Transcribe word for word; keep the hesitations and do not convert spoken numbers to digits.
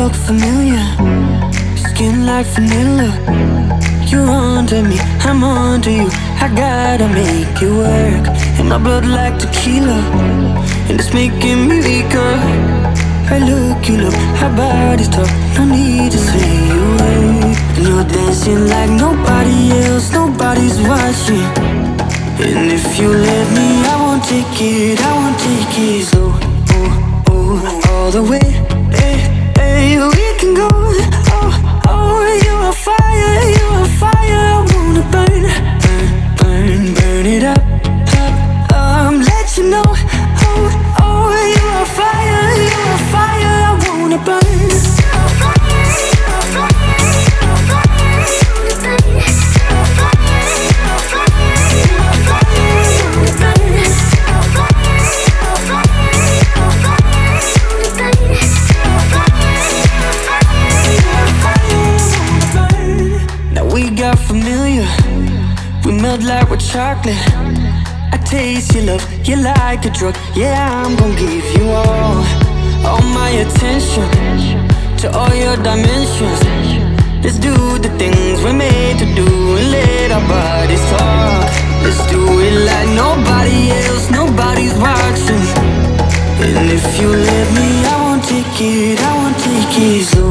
look familiar, skin like vanilla. You're under me, I'm under you. I gotta make it work. And my blood like tequila, and it's making me weaker. I look, you look, our bodies talk, no need to say a word. And you're dancing like nobody else, nobody's watching. And if you let me, I won't take it, I won't take it slow, oh, oh, all the way, hey, hey, we can go, oh, oh, you're a fire, you're a fire, I wanna burn, burn, burn, burn it up, up, um, let you know, oh, oh, you're a fire, you're a fire, I wanna burn. Got familiar, we melt like with chocolate. I taste your love, you're like a drug. Yeah, I'm gon' give you all, all my attention, to all your dimensions. Let's do the things we're made to do and let our bodies talk. Let's do it like nobody else, nobody's watching. And if you let me, I won't take it, I won't take it slow.